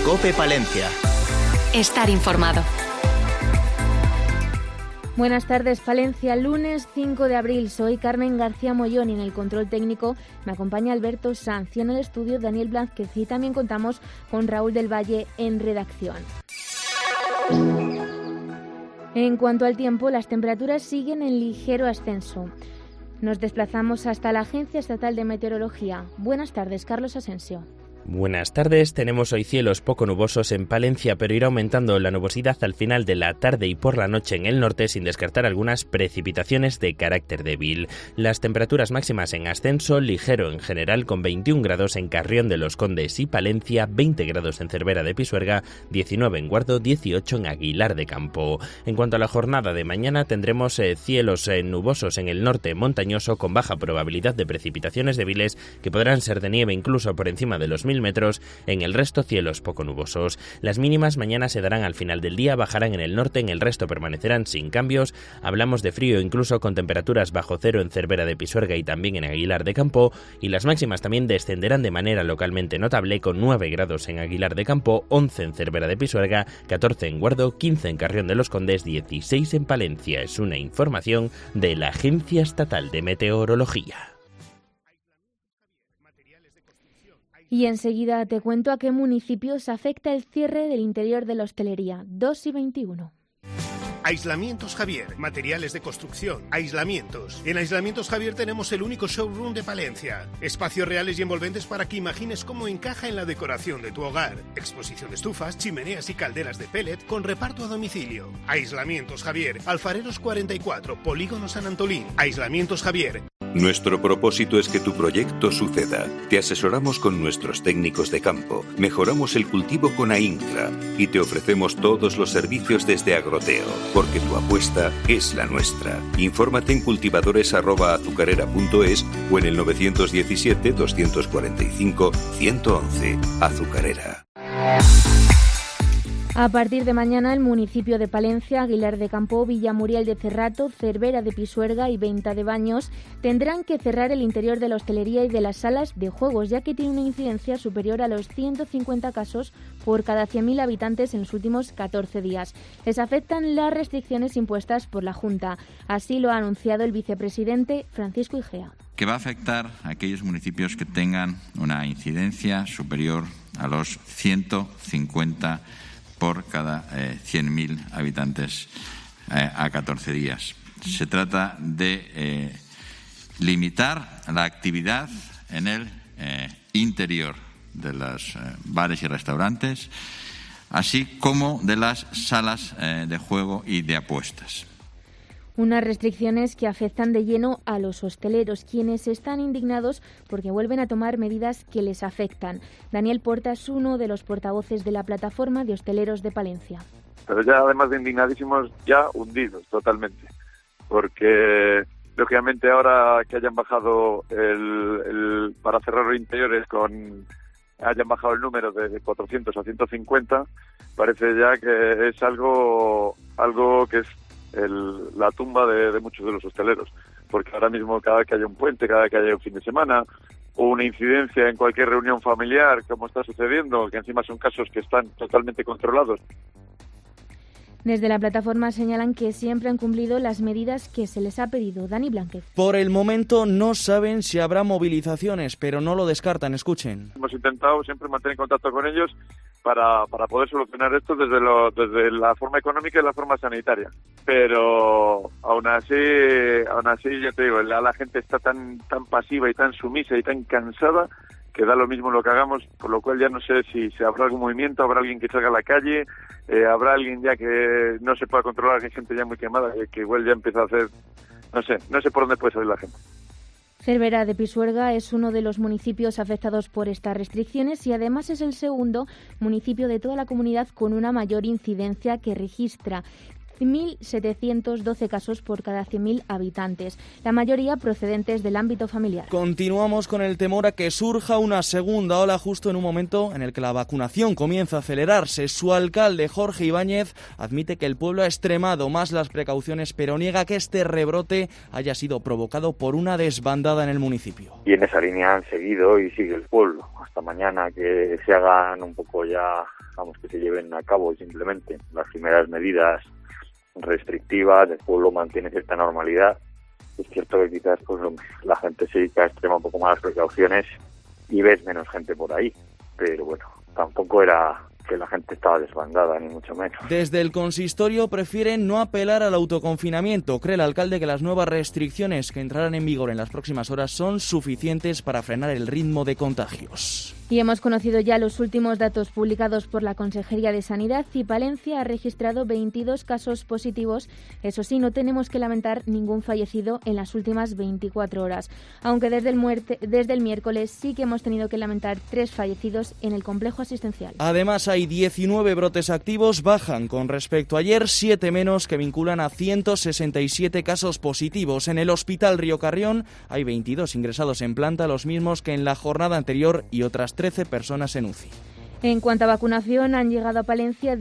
COPE Palencia. Estar informado. Buenas tardes, Palencia. Lunes 5 de abril. Soy Carmen García Mollón y en el control técnico me acompaña Alberto Sanz y en el estudio Daniel Blázquez, y también contamos con Raúl del Valle en redacción. En cuanto al tiempo, las temperaturas siguen en ligero ascenso. Nos desplazamos hasta la Agencia Estatal de Meteorología. Buenas tardes, Carlos Asensio. Buenas tardes, tenemos hoy cielos poco nubosos en Palencia, pero irá aumentando la nubosidad al final de la tarde y por la noche en el norte, sin descartar algunas precipitaciones de carácter débil. Las temperaturas máximas en ascenso, ligero en general, con 21 grados en Carrión de los Condes y Palencia, 20 grados en Cervera de Pisuerga, 19 en Guardo, 18 en Aguilar de Campo. En cuanto a la jornada de mañana, tendremos cielos nubosos en el norte montañoso, con baja probabilidad de precipitaciones débiles que podrán ser de nieve incluso por encima de los 1000 metros, en el resto cielos poco nubosos. Las mínimas mañana se darán al final del día, bajarán en el norte, en el resto permanecerán sin cambios. Hablamos de frío incluso con temperaturas bajo cero en Cervera de Pisuerga y también en Aguilar de Campo, y las máximas también descenderán de manera localmente notable, con 9 grados en Aguilar de Campo, 11 en Cervera de Pisuerga, 14 en Guardo, 15 en Carrión de los Condes, 16 en Palencia. Es una información de la Agencia Estatal de Meteorología. Y enseguida te cuento a qué municipios afecta el cierre del interior de la hostelería. 2 y 21. Aislamientos Javier, materiales de construcción, aislamientos. En Aislamientos Javier tenemos el único showroom de Palencia. Espacios reales y envolventes para que imagines cómo encaja en la decoración de tu hogar. Exposición de estufas, chimeneas y calderas de pellet con reparto a domicilio. Aislamientos Javier, Alfareros 44, Polígono San Antolín. Aislamientos Javier. Nuestro propósito es que tu proyecto suceda. Te asesoramos con nuestros técnicos de campo, mejoramos el cultivo con AINCRA y te ofrecemos todos los servicios desde Agroteo, porque tu apuesta es la nuestra. Infórmate en cultivadores@azucarera.es o en el 917-245-111. Azucarera. A partir de mañana, el municipio de Palencia, Aguilar de Campo, Villamuriel de Cerrato, Cervera de Pisuerga y Venta de Baños tendrán que cerrar el interior de la hostelería y de las salas de juegos, ya que tiene una incidencia superior a los 150 casos por cada 100.000 habitantes en los últimos 14 días. Les afectan las restricciones impuestas por la Junta. Así lo ha anunciado el vicepresidente Francisco Igea. Que va a afectar a aquellos municipios que tengan una incidencia superior a los 150 por cada 100.000 habitantes a 14 días. Se trata de limitar la actividad en el interior de los bares y restaurantes, así como de las salas de juego y de apuestas. Unas restricciones que afectan de lleno a los hosteleros, quienes están indignados porque vuelven a tomar medidas que les afectan. Daniel Porta es uno de los portavoces de la Plataforma de Hosteleros de Palencia. Pero ya, además de indignadísimos, ya hundidos totalmente, porque lógicamente ahora que hayan bajado para cerrar los interiores hayan bajado el número de 400 a 150, parece ya que es algo que es la tumba de muchos de los hosteleros, porque ahora mismo cada vez que haya un puente, cada vez que haya un fin de semana o una incidencia en cualquier reunión familiar, como está sucediendo, que encima son casos que están totalmente controlados. Desde la plataforma señalan que siempre han cumplido las medidas que se les ha pedido. Dani Blázquez. Por el momento no saben si habrá movilizaciones, pero no lo descartan. Escuchen. Hemos intentado siempre mantener contacto con ellos para poder solucionar esto desde la forma económica y la forma sanitaria. Pero aún así yo te digo, la gente está tan pasiva y tan sumisa y tan cansada que da lo mismo lo que hagamos, por lo cual ya no sé si habrá algún movimiento, habrá alguien que salga a la calle, habrá alguien ya que no se pueda controlar, que hay gente ya muy quemada, que igual ya empieza a hacer, no sé por dónde puede salir la gente. Cervera de Pisuerga es uno de los municipios afectados por estas restricciones y además es el segundo municipio de toda la comunidad con una mayor incidencia que registra. 1.712 casos por cada 100.000 habitantes, la mayoría procedentes del ámbito familiar. Continuamos con el temor a que surja una segunda ola justo en un momento en el que la vacunación comienza a acelerarse. Su alcalde, Jorge Ibáñez, admite que el pueblo ha extremado más las precauciones, pero niega que este rebrote haya sido provocado por una desbandada en el municipio. Y en esa línea han seguido y sigue el pueblo. Hasta mañana que se hagan un poco ya, que se lleven a cabo simplemente las primeras medidas restrictivas, el pueblo mantiene cierta normalidad. Es cierto que quizás la gente se extrema un poco más las precauciones y ves menos gente por ahí, pero bueno, tampoco era que la gente estaba desbandada, ni mucho menos. Desde el consistorio prefieren no apelar al autoconfinamiento. Cree el alcalde que las nuevas restricciones que entrarán en vigor en las próximas horas son suficientes para frenar el ritmo de contagios. Y hemos conocido ya los últimos datos publicados por la Consejería de Sanidad y Palencia ha registrado 22 casos positivos. Eso sí, no tenemos que lamentar ningún fallecido en las últimas 24 horas, aunque desde el miércoles sí que hemos tenido que lamentar 3 fallecidos en el complejo asistencial. Además, hay 19 brotes activos, bajan con respecto a ayer, 7 menos, que vinculan a 167 casos positivos. En el Hospital Río Carrión hay 22 ingresados en planta, los mismos que en la jornada anterior, y otras 13 personas en UCI. En cuanto a vacunación, han llegado a Palencia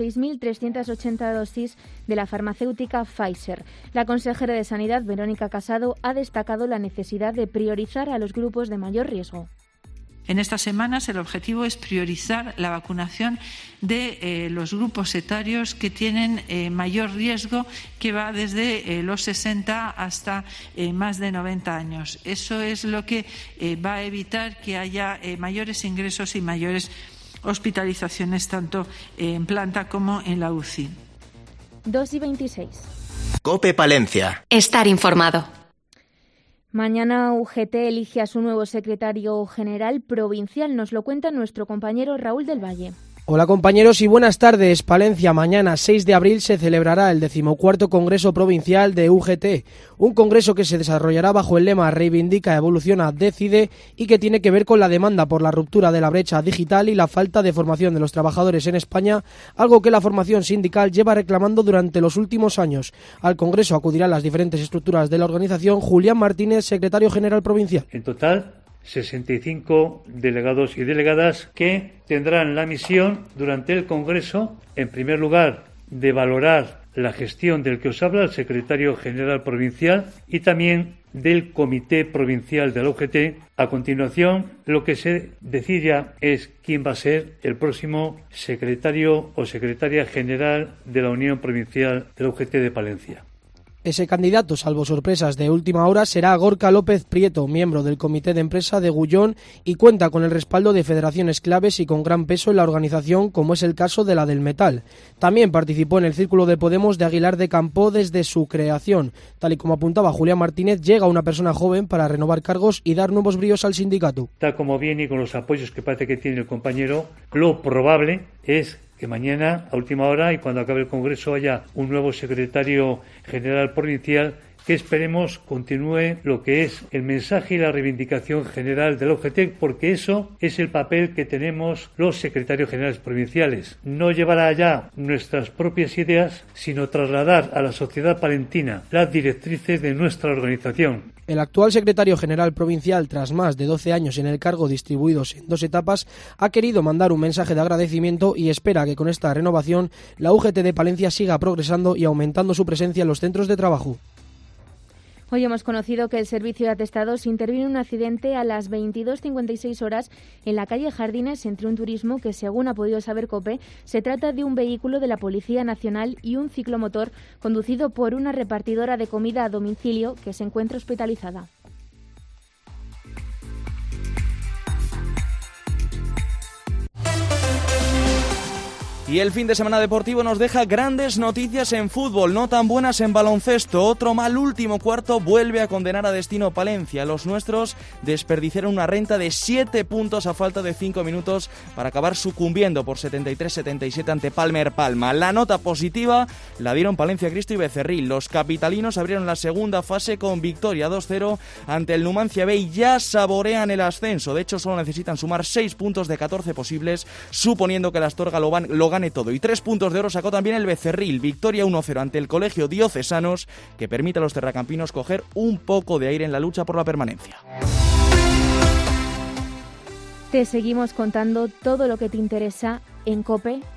16.380 dosis de la farmacéutica Pfizer. La consejera de Sanidad, Verónica Casado, ha destacado la necesidad de priorizar a los grupos de mayor riesgo. En estas semanas el objetivo es priorizar la vacunación de los grupos etarios que tienen mayor riesgo, que va desde los 60 hasta más de 90 años. Eso es lo que va a evitar que haya mayores ingresos y mayores hospitalizaciones tanto en planta como en la UCI. 2:26. COPE Palencia. Estar informado. Mañana UGT elige a su nuevo secretario general provincial. Nos lo cuenta nuestro compañero Raúl del Valle. Hola compañeros y buenas tardes. Palencia, mañana 6 de abril se celebrará el 14º Congreso Provincial de UGT, un congreso que se desarrollará bajo el lema Reivindica, Evoluciona, Decide, y que tiene que ver con la demanda por la ruptura de la brecha digital y la falta de formación de los trabajadores en España, algo que la formación sindical lleva reclamando durante los últimos años. Al congreso acudirán las diferentes estructuras de la organización. Julián Martínez, secretario general provincial. En total, 65 delegados y delegadas que tendrán la misión durante el Congreso, en primer lugar, de valorar la gestión del que os habla, el secretario general provincial, y también del Comité Provincial de la UGT. A continuación, lo que se decida es quién va a ser el próximo secretario o secretaria general de la Unión Provincial de la UGT de Palencia. Ese candidato, salvo sorpresas de última hora, será Gorka López Prieto, miembro del Comité de Empresa de Gullón, y cuenta con el respaldo de federaciones claves y con gran peso en la organización, como es el caso de la del metal. También participó en el Círculo de Podemos de Aguilar de Campoo desde su creación. Tal y como apuntaba Julián Martínez, llega una persona joven para renovar cargos y dar nuevos bríos al sindicato. Tal como viene y con los apoyos que parece que tiene el compañero, lo probable es que mañana, a última hora, y cuando acabe el Congreso, haya un nuevo secretario general provincial que esperemos continúe lo que es el mensaje y la reivindicación general de la UGT, porque eso es el papel que tenemos los secretarios generales provinciales. No llevar allá nuestras propias ideas, sino trasladar a la sociedad palentina las directrices de nuestra organización. El actual secretario general provincial, tras más de 12 años en el cargo distribuidos en 2 etapas, ha querido mandar un mensaje de agradecimiento y espera que con esta renovación la UGT de Palencia siga progresando y aumentando su presencia en los centros de trabajo. Hoy hemos conocido que el Servicio de Atestados intervino en un accidente a las 22:56 horas en la calle Jardines entre un turismo que, según ha podido saber COPE, se trata de un vehículo de la Policía Nacional y un ciclomotor conducido por una repartidora de comida a domicilio que se encuentra hospitalizada. Y el fin de semana deportivo nos deja grandes noticias en fútbol, no tan buenas en baloncesto. Otro mal último cuarto vuelve a condenar a destino Palencia. Los nuestros desperdiciaron una renta de 7 puntos a falta de 5 minutos para acabar sucumbiendo por 73-77 ante Palmer Palma. La nota positiva la dieron Palencia Cristo y Becerril. Los capitalinos abrieron la segunda fase con victoria 2-0 ante el Numancia B y ya saborean el ascenso. De hecho, solo necesitan sumar 6 puntos de 14 posibles, suponiendo que el Astorga lo gane gane todo. Y 3 puntos de oro sacó también el Becerril, victoria 1-0 ante el Colegio Diocesanos, que permite a los terracampinos coger un poco de aire en la lucha por la permanencia. Te seguimos contando todo lo que te interesa en COPE